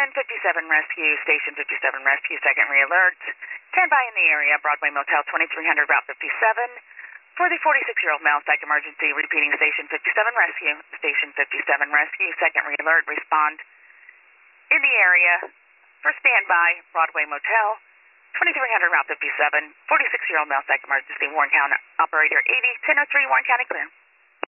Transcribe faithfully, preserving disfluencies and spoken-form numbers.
Station fifty-seven Rescue, Station fifty-seven Rescue, second re-alert. Stand by in the area, Broadway Motel twenty-three hundred, Route fifty-seven. For the forty-six-year-old male, psych emergency, repeating Station fifty-seven Rescue, Station fifty-seven Rescue, second re-alert, respond in the area for standby, Broadway Motel twenty-three hundred, Route fifty-seven. forty-six-year-old male, psych emergency, Warren County, operator eighty, ten oh three, Warren County, clear.